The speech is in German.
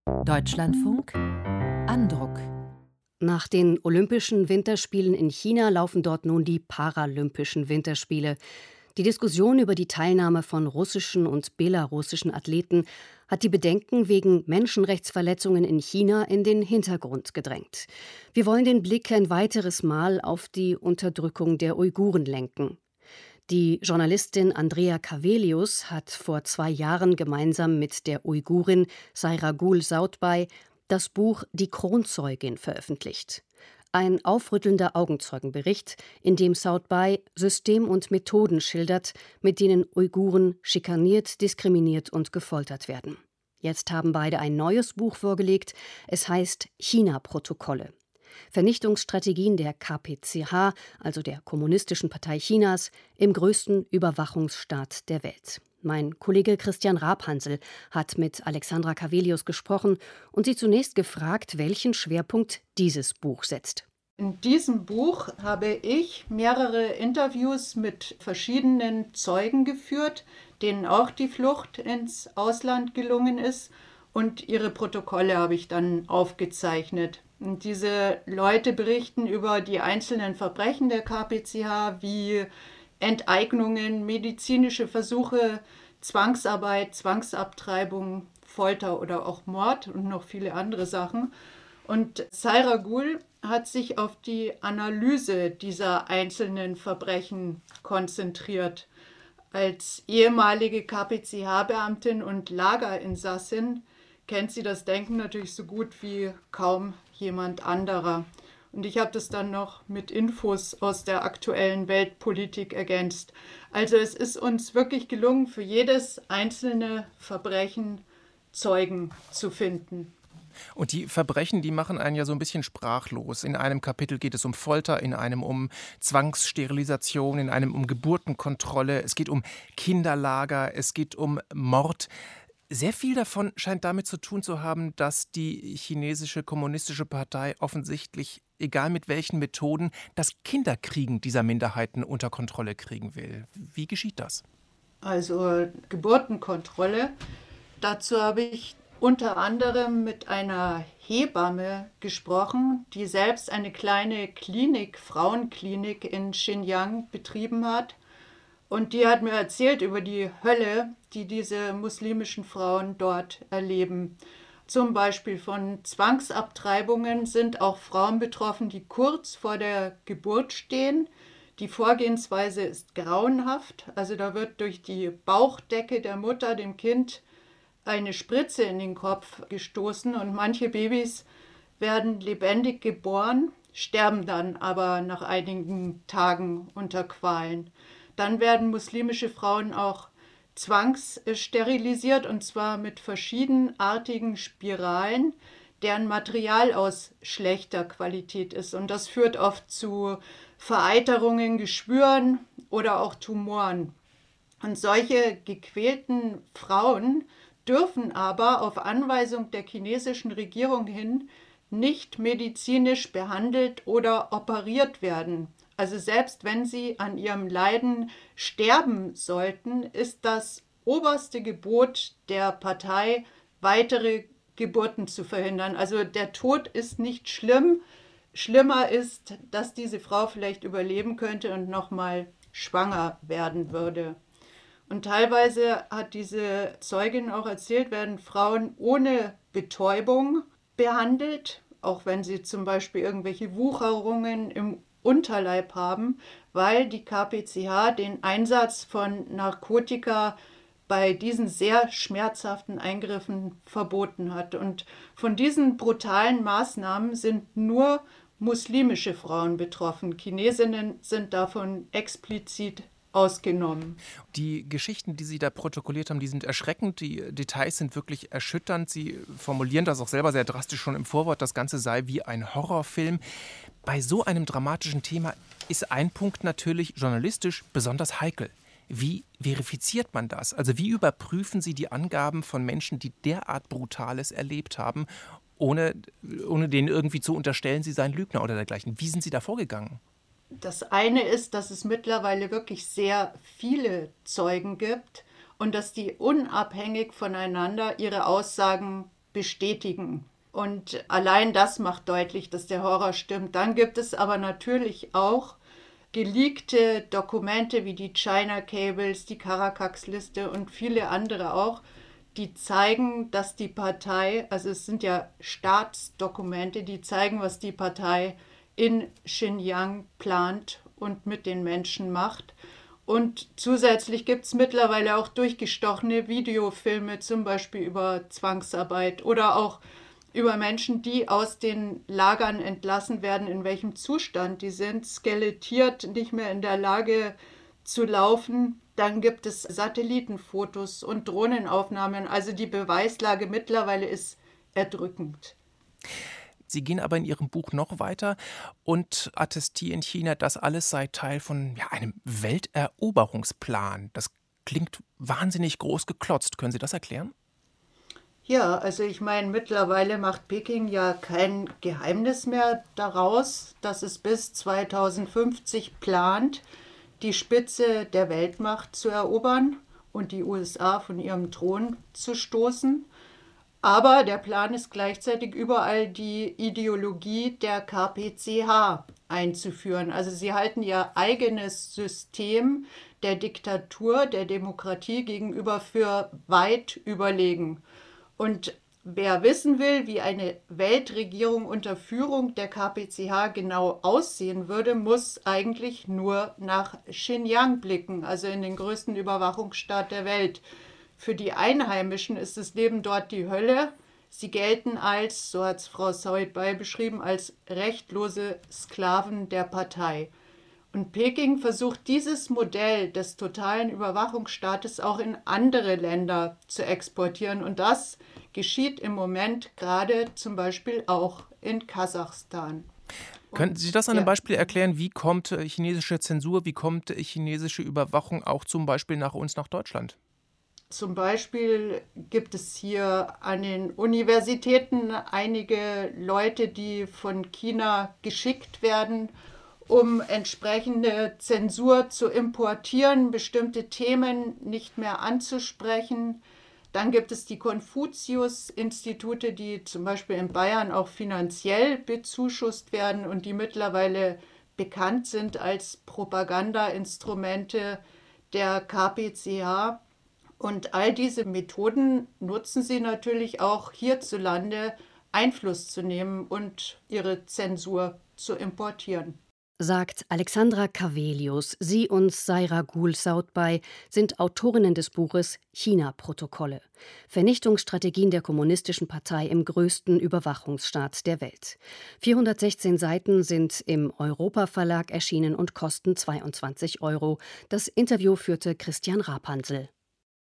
Deutschlandfunk Andruck. Nach den Olympischen Winterspielen in China laufen dort nun die Paralympischen Winterspiele. Die Diskussion über die Teilnahme von russischen und belarussischen Athleten hat die Bedenken wegen Menschenrechtsverletzungen in China in den Hintergrund gedrängt. Wir wollen den Blick ein weiteres Mal auf die Unterdrückung der Uiguren lenken. Die Journalistin Andrea Cavelius hat vor 2 Jahren gemeinsam mit der Uigurin Sayragul Saudbay das Buch Die Kronzeugin veröffentlicht. Ein aufrüttelnder Augenzeugenbericht, in dem Saudbay System und Methoden schildert, mit denen Uiguren schikaniert, diskriminiert und gefoltert werden. Jetzt haben beide ein neues Buch vorgelegt. Es heißt China-Protokolle. Vernichtungsstrategien der KPCH, also der Kommunistischen Partei Chinas, im größten Überwachungsstaat der Welt. Mein Kollege Christian Rabhansel hat mit Alexandra Cavelius gesprochen und sie zunächst gefragt, welchen Schwerpunkt dieses Buch setzt. In diesem Buch habe ich mehrere Interviews mit verschiedenen Zeugen geführt, denen auch die Flucht ins Ausland gelungen ist, und ihre Protokolle habe ich dann aufgezeichnet. Und diese Leute berichten über die einzelnen Verbrechen der KPCH, wie Enteignungen, medizinische Versuche, Zwangsarbeit, Zwangsabtreibung, Folter oder auch Mord und noch viele andere Sachen. Und Sayragul hat sich auf die Analyse dieser einzelnen Verbrechen konzentriert. Als ehemalige KPCH-Beamtin und Lagerinsassin kennt sie das Denken natürlich so gut wie kaum jemand anderer. Und ich habe das dann noch mit Infos aus der aktuellen Weltpolitik ergänzt. Also es ist uns wirklich gelungen, für jedes einzelne Verbrechen Zeugen zu finden. Und die Verbrechen, die machen einen ja so ein bisschen sprachlos. In einem Kapitel geht es um Folter, in einem um Zwangssterilisation, in einem um Geburtenkontrolle. Es geht um Kinderlager, es geht um Mord. Sehr viel davon scheint damit zu tun zu haben, dass die chinesische kommunistische Partei offensichtlich, egal mit welchen Methoden, das Kinderkriegen dieser Minderheiten unter Kontrolle kriegen will. Wie geschieht das? Also Geburtenkontrolle. Dazu habe ich unter anderem mit einer Hebamme gesprochen, die selbst eine kleine Klinik, Frauenklinik in Xinjiang betrieben hat. Und die hat mir erzählt über die Hölle, die diese muslimischen Frauen dort erleben. Zum Beispiel von Zwangsabtreibungen sind auch Frauen betroffen, die kurz vor der Geburt stehen. Die Vorgehensweise ist grauenhaft. Also da wird durch die Bauchdecke der Mutter dem Kind eine Spritze in den Kopf gestoßen und manche Babys werden lebendig geboren, sterben dann aber nach einigen Tagen unter Qualen. Dann werden muslimische Frauen auch zwangssterilisiert, und zwar mit verschiedenartigen Spiralen, deren Material aus schlechter Qualität ist. Und das führt oft zu Vereiterungen, Geschwüren oder auch Tumoren. Und solche gequälten Frauen dürfen aber auf Anweisung der chinesischen Regierung hin nicht medizinisch behandelt oder operiert werden. Also selbst wenn sie an ihrem Leiden sterben sollten, ist das oberste Gebot der Partei, weitere Geburten zu verhindern. Also der Tod ist nicht schlimm. Schlimmer ist, dass diese Frau vielleicht überleben könnte und nochmal schwanger werden würde. Und teilweise hat diese Zeugin auch erzählt, werden Frauen ohne Betäubung behandelt, auch wenn sie zum Beispiel irgendwelche Wucherungen im Unterleib haben, weil die KPCH den Einsatz von Narkotika bei diesen sehr schmerzhaften Eingriffen verboten hat. Und von diesen brutalen Maßnahmen sind nur muslimische Frauen betroffen. Chinesinnen sind davon explizit ausgenommen. Die Geschichten, die Sie da protokolliert haben, die sind erschreckend. Die Details sind wirklich erschütternd. Sie formulieren das auch selber sehr drastisch schon im Vorwort. Das Ganze sei wie ein Horrorfilm. Bei so einem dramatischen Thema ist ein Punkt natürlich journalistisch besonders heikel. Wie verifiziert man das? Also wie überprüfen Sie die Angaben von Menschen, die derart Brutales erlebt haben, ohne denen irgendwie zu unterstellen, sie seien Lügner oder dergleichen? Wie sind Sie da vorgegangen? Das eine ist, dass es mittlerweile wirklich sehr viele Zeugen gibt und dass die unabhängig voneinander ihre Aussagen bestätigen. Und allein das macht deutlich, dass der Horror stimmt. Dann gibt es aber natürlich auch geleakte Dokumente wie die China Cables, die Caracas-Liste und viele andere auch, die zeigen, dass die Partei, also es sind ja Staatsdokumente, die zeigen, was die Partei in Xinjiang plant und mit den Menschen macht. Und zusätzlich gibt es mittlerweile auch durchgestochene Videofilme, zum Beispiel über Zwangsarbeit oder auch über Menschen, die aus den Lagern entlassen werden, in welchem Zustand die sind, skelettiert, nicht mehr in der Lage zu laufen. Dann gibt es Satellitenfotos und Drohnenaufnahmen. Also die Beweislage mittlerweile ist erdrückend. Sie gehen aber in Ihrem Buch noch weiter und attestieren China, das alles sei Teil von einem Welteroberungsplan. Das klingt wahnsinnig groß geklotzt. Können Sie das erklären? Ja, also ich meine, mittlerweile macht Peking ja kein Geheimnis mehr daraus, dass es bis 2050 plant, die Spitze der Weltmacht zu erobern und die USA von ihrem Thron zu stoßen. Aber der Plan ist gleichzeitig überall die Ideologie der KPCH einzuführen. Also sie halten ihr eigenes System der Diktatur, der Demokratie gegenüber für weit überlegen. Und wer wissen will, wie eine Weltregierung unter Führung der KPCH genau aussehen würde, muss eigentlich nur nach Xinjiang blicken, also in den größten Überwachungsstaat der Welt. Für die Einheimischen ist das Leben dort die Hölle. Sie gelten als, so hat es Frau Saoid-Bay beschrieben, als rechtlose Sklaven der Partei. Und Peking versucht dieses Modell des totalen Überwachungsstaates auch in andere Länder zu exportieren. Und das geschieht im Moment gerade zum Beispiel auch in Kasachstan. Könnten Sie das an einem Beispiel erklären? Wie kommt chinesische Zensur, wie kommt chinesische Überwachung auch zum Beispiel nach uns, nach Deutschland? Zum Beispiel gibt es hier an den Universitäten einige Leute, die von China geschickt werden, um entsprechende Zensur zu importieren, bestimmte Themen nicht mehr anzusprechen. Dann gibt es die Konfuzius-Institute, die zum Beispiel in Bayern auch finanziell bezuschusst werden und die mittlerweile bekannt sind als Propagandainstrumente der KPCH. Und all diese Methoden nutzen sie natürlich auch hierzulande, Einfluss zu nehmen und ihre Zensur zu importieren. Sagt Alexandra Cavelius. Sie und Saira Gul-Saoudbay sind Autorinnen des Buches China-Protokolle. Vernichtungsstrategien der Kommunistischen Partei im größten Überwachungsstaat der Welt. 416 Seiten sind im Europa-Verlag erschienen und kosten 22 €. Das Interview führte Christian Rapansel.